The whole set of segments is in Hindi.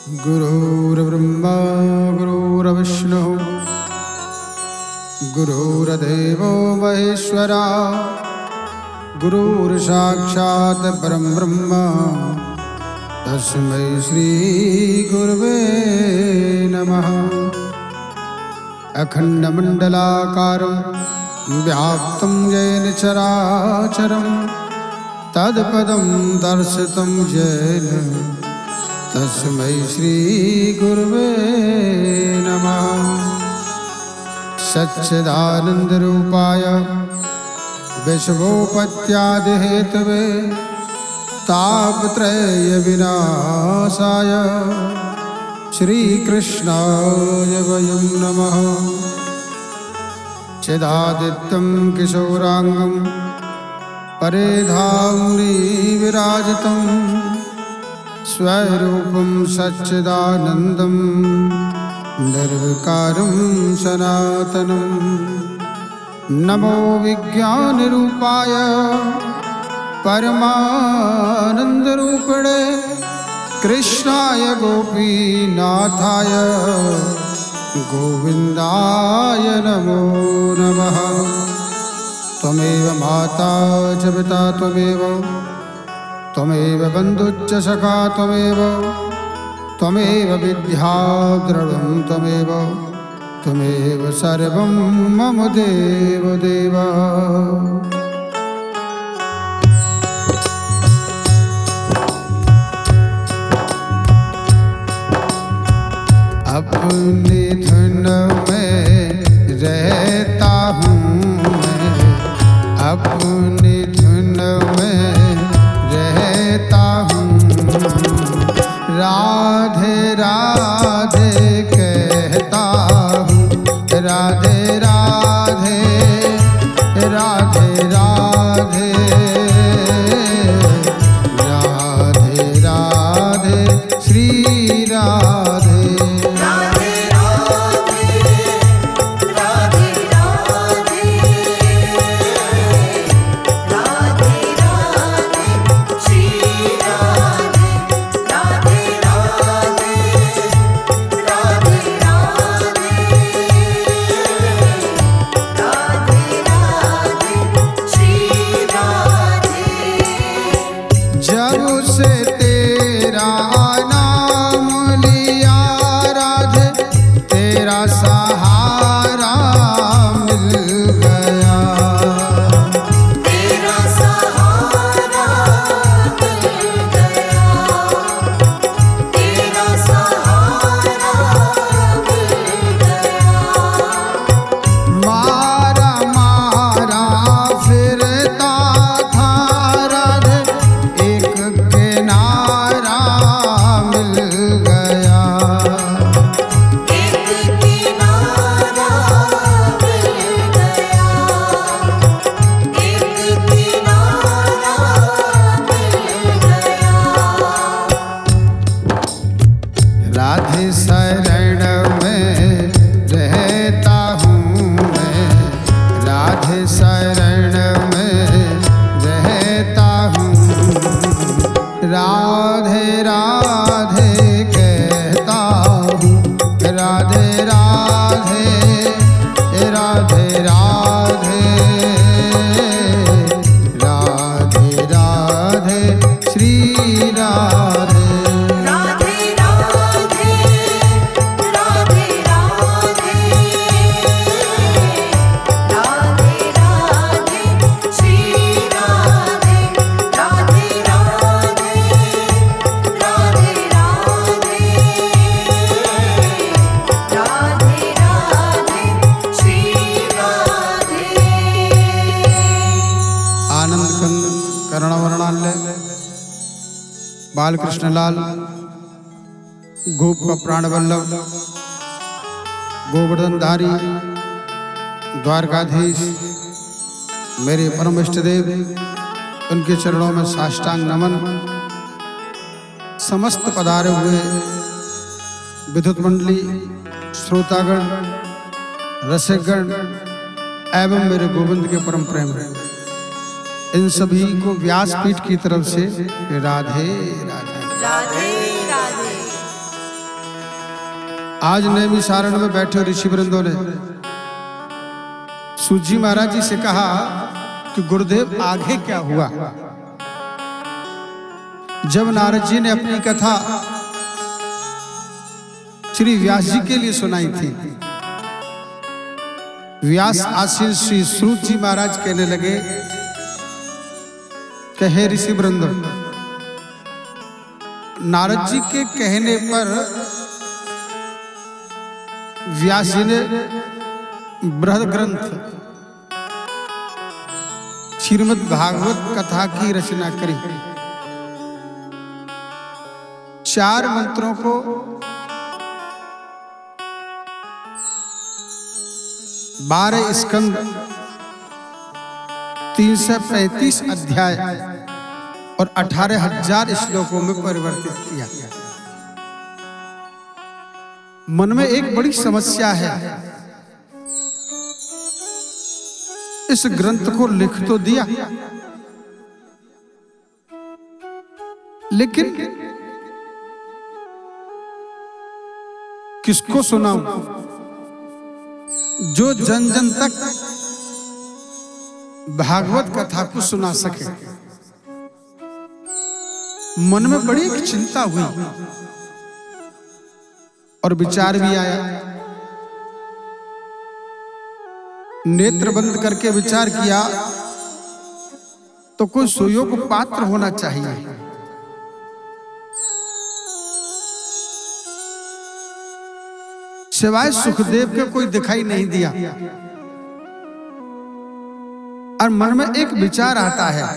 गुरुर्ब्रह्मा गुरुर्विष्णु गुरुर्देवो महेश्वरा गुरुर्साक्षात् परं ब्रह्म तस्मै श्री गुरुवे नमः। अखंडमंडलाकारं व्याप्तं येन चराचरं तत्पदं दर्शितं येन तस्मै श्री गुरुवे नमः। सच्चिदानंद रूपाय विश्वोपत्यादिहेतवे तापत्रय विनाशाय श्रीकृष्णाय वयं नमः। चिदादित्यं किशोरांगं परेधाम्नि विराजितं स्वरूपं सच्चिदानन्दं निर्विकारं सनातनं। नमो विज्ञानरूपाय परमानन्दरूपिणे कृष्णाय गोपीनाथाय गोविन्दाय नमो नमः। त्वमेव माता च पिता त्वमेव बन्धुश्च सखा त्वमेव विद्या द्रविणं त्वमेव सर्वं मम देव देव। अपनी धुन में रहता हूँ मैं, अपनी धुन में रहता हूँ। राधे राधे कहता हूँ, राधे राधे राधे राधे राधे राधे श्री राधे। जब से तेरा नाम लिया राधे तेरा सहारा मिल गया, तेरा सहारा मिल गया, तेरा सहारा मिल गया। मारा मारा फिरता था राधे एक किनारा मिल गया, एक किनारा मिल गया, एक किनारा मिल गया। राधे शरण में रहता हूँ मैं, राधे शरण में रहता हूँ। राधे राधे कहता हूँ, राधे राधे राधे राधे राधे राधे श्री राधे। राधे राधे राधे राधे राधे राधे श्री राधे। राधे राधे राधे राधे राधे राधे श्री राधे। आनंद कंद कर्णवर्णाल्य बालकृष्ण लाल गोप का प्राण वल्लभ गोवर्धनधारी द्वारकाधीश मेरे परम इष्ट देव, उनके चरणों में साष्टांग नमन। समस्त पधारे हुए विद्युत मंडली, श्रोतागण, रसिकगण एवं मेरे गोविंद के परम प्रेम है, इन सभी को व्यासपीठ की तरफ से राधे राधे। राधे राधे। आज नैमिषारण्य में बैठे ऋषि वृंदों ने सूत जी महाराज जी से कहा कि गुरुदेव आगे क्या हुआ। जब नारद जी ने अपनी कथा श्री व्यास जी के लिए सुनाई थी, व्यास आशीन श्री सूत जी महाराज कहने लगे कि हे ऋषि वृंद, नारद जी के कहने पर व्यास जी ने बृहद ग्रंथ श्रीमद् भागवत कथा की रचना करी। 4 मंत्रों को 12 स्कंद 335 अध्याय और 18,000 श्लोकों में परिवर्तित किया। मन में एक बड़ी समस्या है, इस ग्रंथ को लिख तो दिया, लेकिन किसको सुनाऊं जो जन जन तक भागवत कथा को सुना सके। मन में बड़ी एक चिंता हुई और विचार भी आया। नेत्र बंद करके विचार किया तो कोई सुयोग पात्र होना चाहिए। सिवाय सुखदेव के कोई दिखाई नहीं दिया और मन में एक विचार आता है,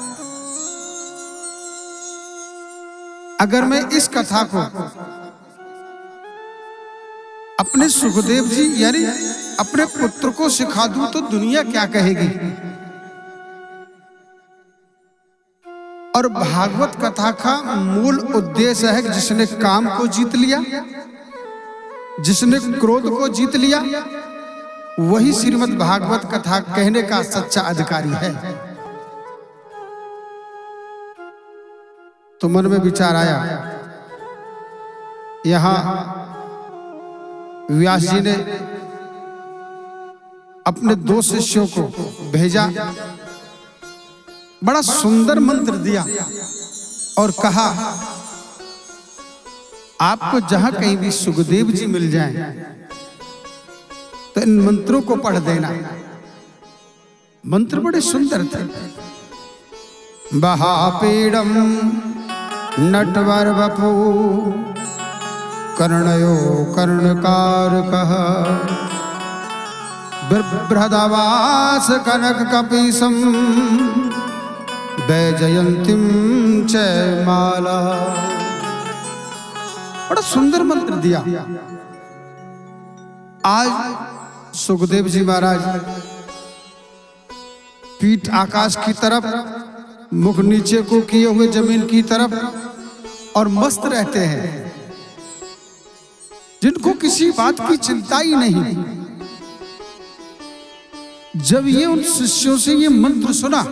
अगर मैं इस कथा को अपने सुखदेव जी यानी अपने पुत्र को सिखा दूं तो दुनिया क्या कहेगी। और भागवत कथा का मूल उद्देश्य है कि जिसने काम को जीत लिया, जिसने क्रोध को जीत लिया, वही श्रीमद् भागवत कथा कहने का सच्चा अधिकारी है। तो मन में विचार आया, यहां व्यास जी ने अपने 2 शिष्यों को भेजा, बड़ा सुंदर मंत्र दिया और कहा आपको जहां कहीं भी सुखदेव जी मिल जाएं तो इन मंत्रों को पढ़ देना। मंत्र बड़े सुंदर थे। बहापीडम नटवर वपु कर्णयो कर्णकारकः बिभ्रदवास कनक कपीसम वैजयंतीम च माला। बड़ा सुंदर मंत्र दिया। आज सुखदेव जी महाराज पीठ आकाश की तरफ, मुख नीचे को किए हुए जमीन की तरफ और मस्त रहते हैं, जिनको किसी बात की चिंता ही नहीं। जब ये उन शिष्यों से ये मंत्र सुना,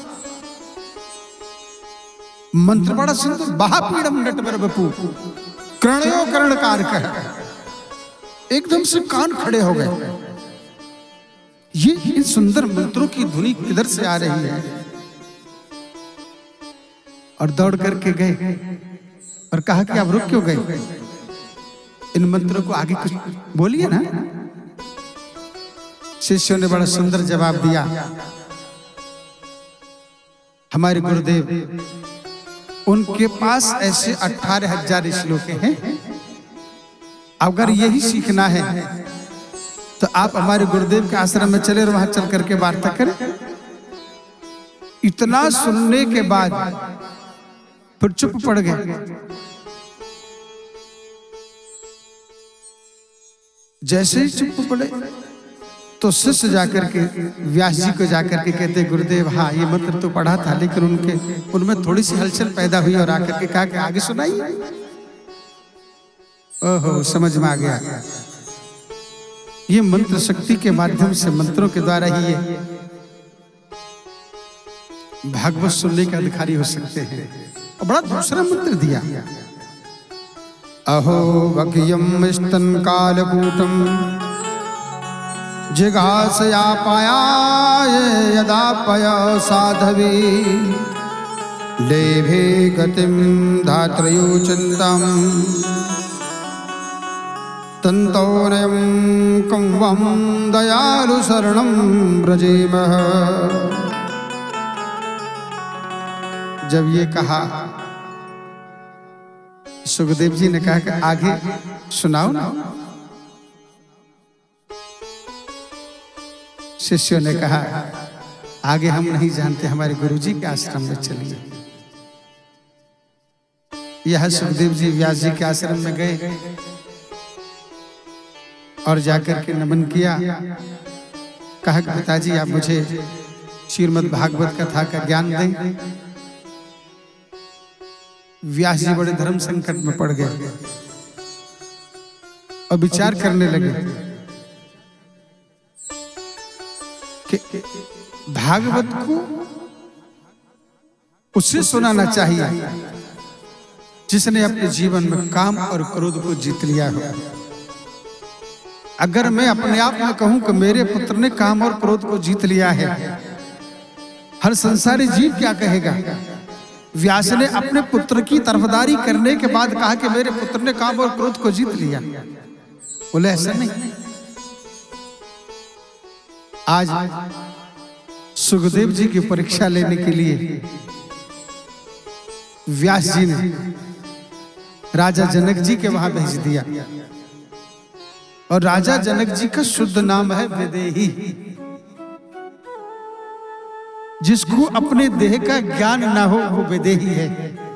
मंत्र बड़ा सुंदर, बहापीडम नटवर वपु कर्णयो कर्णकारकः, एकदम से कान खड़े हो गए। ये इन सुंदर मंत्रों की धुनी किधर से आ रही है? और दौड़ करके गए और कहा कि आप रुक क्यों गए? इन मंत्रों को आगे कुछ बोलिए ना। शिष्यों ने बड़ा सुंदर जवाब दिया, हमारे गुरुदेव, उनके पास ऐसे 18,000 श्लोक हैं। अगर यही सीखना है तो आप हमारे गुरुदेव के आश्रम में चले और वहां चल करके वार्ता करें। इतना सुनने के बाद फिर चुप पड़ गए। जैसे ही चुप पड़े तो शिष्य जाकर के व्यास जी को जाकर के कहते, गुरुदेव हाँ ये मंत्र तो पढ़ा था, लेकिन उनमें थोड़ी सी हलचल पैदा हुई और आकर के कहा कि आगे सुनाइए। ओहो, समझ में आ गया। ये मंत्र शक्ति के माध्यम से, मंत्रों के द्वारा ही ये भागवत सुनने के अधिकारी हो सकते हैं। और बड़ा दूसरा मंत्र दिया, अहो वक्यं स्तनकालकूटं जिघासयापायाय यदापय साधवी लेभे गतिं धात्रयो चिन्तं तन्तोनयं कंवं दयालु शरणं व्रजेमः। जब ये कहा सुखदेव जी ने कहा कि आगे सुनाओ ना। शिष्यों ने कहा आगे हम नहीं जानते, हमारे गुरुजी के आश्रम में चलिए। यह सुखदेव जी व्यास जी के आश्रम में गए और जाकर के नमन किया। कहा कि पिताजी आप मुझे श्रीमद् भागवत कथा का ज्ञान दें। व्यास जी बड़े धर्म संकट में पड़ गए और विचार करने लगे कि भागवत को उसे सुनाना चाहिए जिसने अपने जीवन में काम और क्रोध को जीत लिया हो। अगर मैं अपने आप में कहूं कि मेरे पुत्र ने काम और क्रोध को जीत लिया है, हर संसारी जीव क्या कहेगा? व्यास ने अपने पुत्र की तरफदारी करने के बाद कहा कि मेरे पुत्र ने काम और क्रोध को जीत लिया। बोले ऐसा नहीं। आज सुखदेव जी की परीक्षा लेने के लिए व्यास जी ने राजा जनक जी के वहां भेज दिया। और राजा जनक जी का शुद्ध नाम है वैदेही। जिसको अपने देह का ज्ञान ना हो वो वैदेही है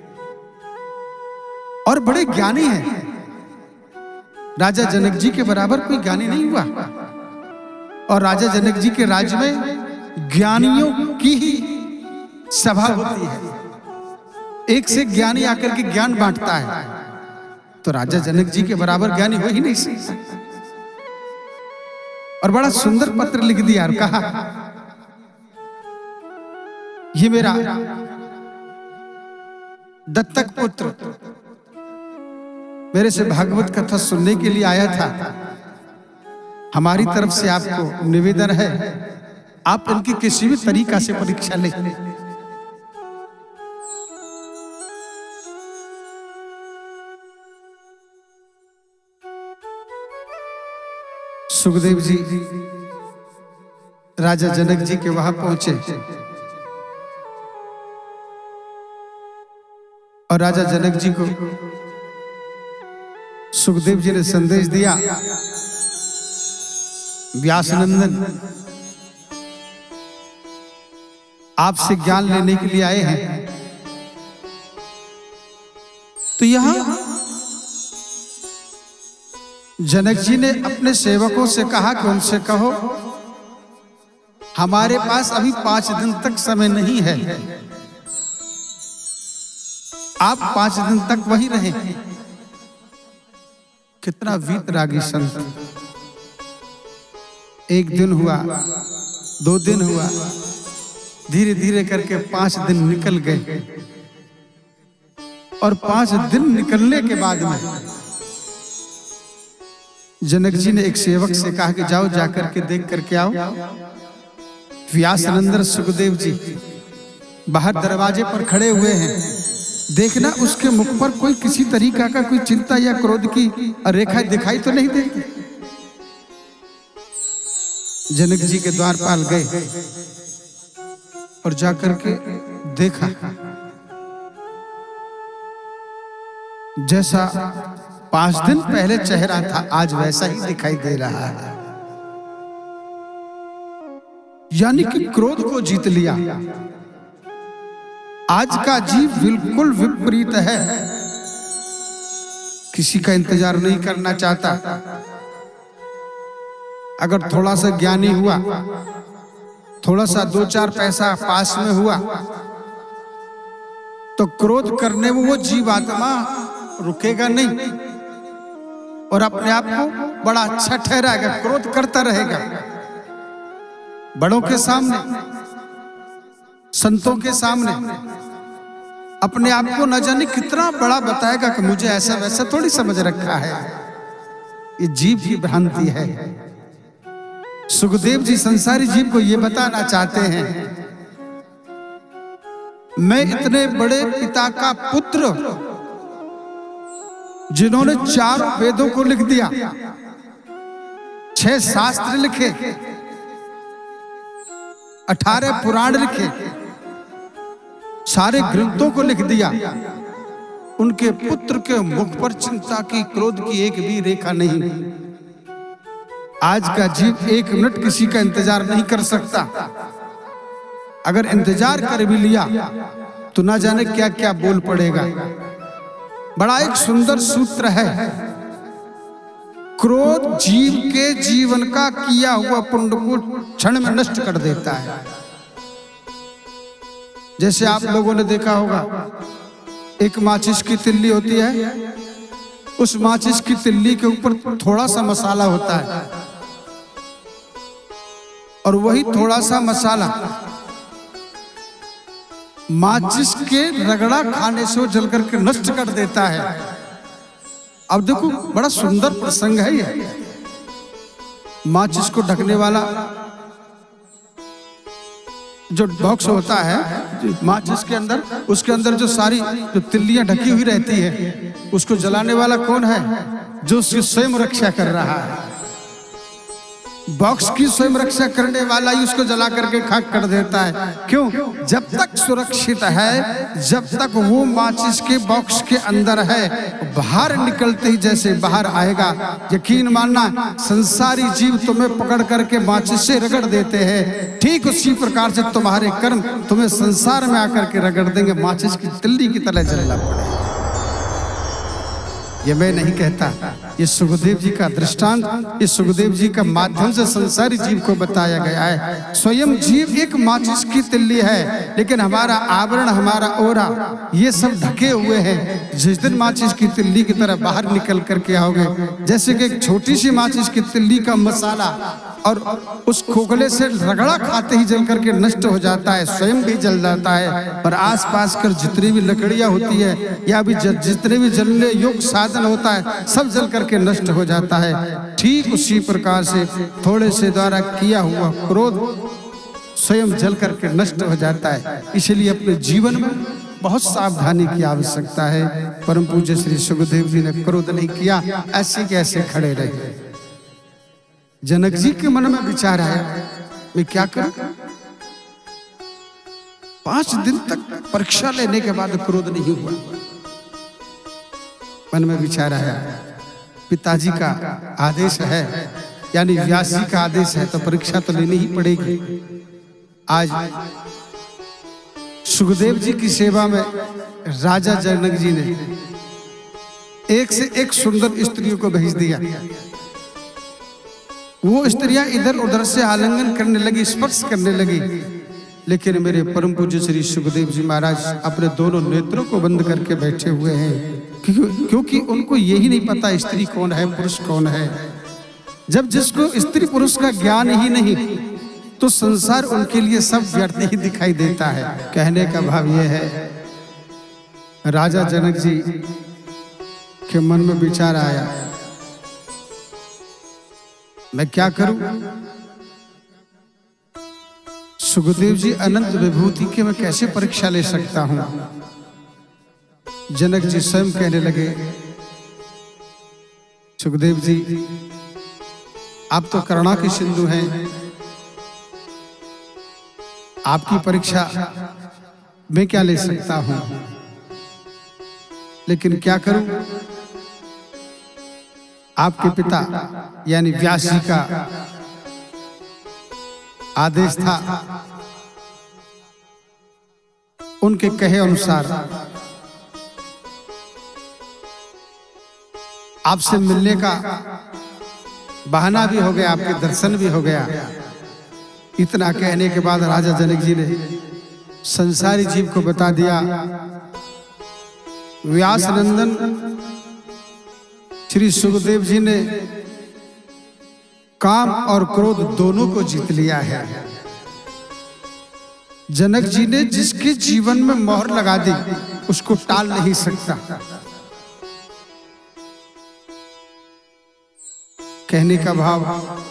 और बड़े ज्ञानी हैं। राजा जनक जी के बराबर कोई ज्ञानी नहीं हुआ। और राजा जनक जी के राज्य में ज्ञानियों की ही सभा होती है। एक से ज्ञानी आकर के ज्ञान बांटता है, तो राजा जनक जी के बराबर ज्ञानी हो ही नहीं सकता। और बड़ा सुंदर पत्र लिख दिया और कहा ये मेरा दत्तक पुत्र मेरे से भागवत कथा सुनने के लिए आया था। हमारी तरफ से आपको निवेदन है, आप इनकी किसी भी तरीका से परीक्षा लें। सुखदेव जी राजा जनक जी के वहां पहुंचे और राजा जनक जी को सुखदेव जी ने संदेश दिया, व्यासनंदन आपसे ज्ञान लेने के लिए आए हैं। तो यहां जनक जी ने अपने सेवकों से कहा कि उनसे कहो हमारे पास अभी 5 दिन तक समय नहीं है, आप 5 दिन तक वहीं रहें। कितना वीतरागी संत। 1 दिन हुआ, 2 दिन हुआ, धीरे धीरे करके 5 दिन निकल गए। और 5 दिन निकलने के बाद में जनक जी ने एक सेवक से कहा कि जाओ जाकर के देख करके आओ। व्यासनंदन सुखदेव जी बाहर दरवाजे पर खड़े हुए हैं, देखना उसके मुख पर कोई किसी तरीका का कोई चिंता या क्रोध की रेखा दिखाई तो नहीं देती। जनक जी के द्वारपाल गए और जाकर के देखा, जैसा 5 दिन पहले चेहरा था आज वैसा ही दिखाई दे रहा है। यानी कि क्रोध को जीत लिया। आज का जीव बिल्कुल विपरीत है, किसी का इंतजार नहीं करना चाहता। अगर थोड़ा सा ज्ञानी हुआ, थोड़ा सा 2-4 पैसा पास में हुआ, तो क्रोध करने में वो जीवात्मा रुकेगा नहीं और अपने आप को बड़ा अच्छा ठहराएगा, क्रोध करता रहेगा। बड़ों के सामने, संतों के सामने, अपने आप को न जाने कितना बड़ा बताएगा कि मुझे ऐसा वैसा थोड़ी समझ रखा है। ये जीव की भ्रांति है। सुखदेव जी संसारी जीव को ये बताना चाहते हैं, मैं इतने बड़े पिता का पुत्र जिन्होंने 4 वेदों को लिख दिया, 6 शास्त्र लिखे, 18 पुराण लिखे, सारे ग्रंथों को लिख दिया, उनके पुत्र के मुख पर चिंता की, क्रोध की एक भी रेखा नहीं। आज का जीव 1 मिनट किसी का इंतजार नहीं कर सकता। अगर इंतजार कर भी लिया तो ना जाने क्या क्या बोल पड़ेगा। बड़ा एक सुंदर सूत्र है, क्रोध जीव के जीवन का किया हुआ पुण्य को क्षण में नष्ट कर देता है। जैसे आप लोगों ने देखा होगा, एक माचिस की तिल्ली होती है, उस माचिस की तिल्ली के ऊपर थोड़ा सा मसाला होता है और वही थोड़ा सा मसाला माचिस के रगड़ा खाने से वो जल करके नष्ट कर देता है। अब देखो बड़ा सुंदर प्रसंग है ये। माचिस को ढकने वाला जो बॉक्स होता है माचिस के अंदर, उसके अंदर जो सारी जो तिल्लियां ढकी हुई रहती है, उसको जलाने वाला कौन है? जो उसकी स्वयं रक्षा कर रहा है। बॉक्स की स्वयं रक्षा करने वाला ही उसको जला करके खाक कर देता है। क्यों? जब तक सुरक्षित है, जब तक वो माचिस के बॉक्स के अंदर है, बाहर निकलते ही जैसे बाहर आएगा, यकीन मानना संसारी जीव तुम्हें पकड़ करके माचिस से रगड़ देते हैं। ठीक उसी प्रकार से तुम्हारे कर्म तुम्हें संसार में आकर के रगड़ देंगे, माचिस की तिल्ली की तरह जलना पड़ेगा। ये मैं नहीं कहता, ये सुखदेव जी का दृष्टांत, इस सुखदेव जी का माध्यम से संसारी जीव को बताया गया है। स्वयं जीव एक माचिस की तिल्ली है, लेकिन हमारा आवरण, हमारा ओरा, ये सब ढके हुए हैं। जिस दिन माचिस की तिल्ली की तरह बाहर निकल करके आओगे, जैसे कि एक छोटी सी माचिस की तिल्ली का मसाला और उस खोखले से रगड़ा खाते ही जल करके नष्ट हो जाता है, स्वयं भी जल जाता है, पर आसपास कर जितनी भी लकड़ियां होती है या भी जितने भी जलने योग्य साधन होता है, सब जल करके नष्ट हो जाता है। ठीक उसी प्रकार से थोड़े से द्वारा किया हुआ क्रोध स्वयं जल करके नष्ट हो जाता है। इसलिए अपने जीवन में बहुत सावधानी की आवश्यकता है। परम पूज्य श्री सुखदेव जी ने क्रोध नहीं किया, ऐसे के ऐसे खड़े रहे। जनक जी के मन में विचार आया, मैं क्या करूं? 5 दिन तक परीक्षा लेने के बाद क्रोध नहीं हुआ। मन में विचार आया, पिताजी का आदेश है, यानी व्यास जी का आदेश है, तो परीक्षा तो लेनी ही पड़ेगी। आज सुखदेव जी की सेवा में राजा जनक जी ने एक से एक सुंदर स्त्रियों को भेज दिया। वो स्त्रियां इधर उधर से आलिंगन करने लगी, स्पर्श करने लगी, लेकिन मेरे परम पूज्य श्री सुखदेव जी महाराज अपने दोनों नेत्रों को बंद करके बैठे हुए हैं, क्योंकि उनको यही नहीं पता स्त्री कौन है, पुरुष कौन है। जब जिसको स्त्री पुरुष का ज्ञान ही नहीं, तो संसार उनके लिए सब व्यर्थ ही दिखाई देता है। कहने का भाव यह है, राजा जनक जी के मन में विचार आया, मैं क्या करूं? सुखदेव जी अनंत विभूति की मैं कैसे परीक्षा ले सकता हूं? जनक जी स्वयं कहने लगे, सुखदेव जी आप तो करुणा के सिंधु हैं, आपकी परीक्षा मैं क्या ले सकता हूं, लेकिन क्या करूं? आपके पिता यानी व्यास जी का आदेश था, उनके कहे अनुसार आपसे मिलने का बहाना भी हो गया, आपके दर्शन भी हो गया। इतना कहने के बाद राजा जनक जी ने संसारी जीव को बता दिया, व्यास नंदन श्री सुखदेव जी ने काम और क्रोध दोनों को जीत लिया है। जनक जी ने जिसके जीवन में मोहर लगा दी, उसको टाल नहीं सकता। कहने का भाव,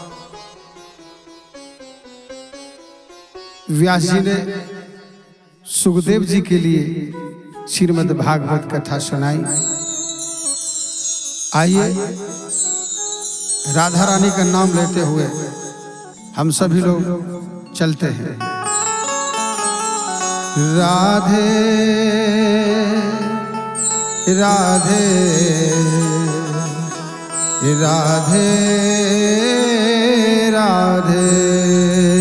व्यास जी ने सुखदेव जी के लिए श्रीमद् भागवत कथा सुनाई। आइए राधा रानी का नाम लेते हुए हम सभी लोग चलते हैं। राधे राधे राधे राधे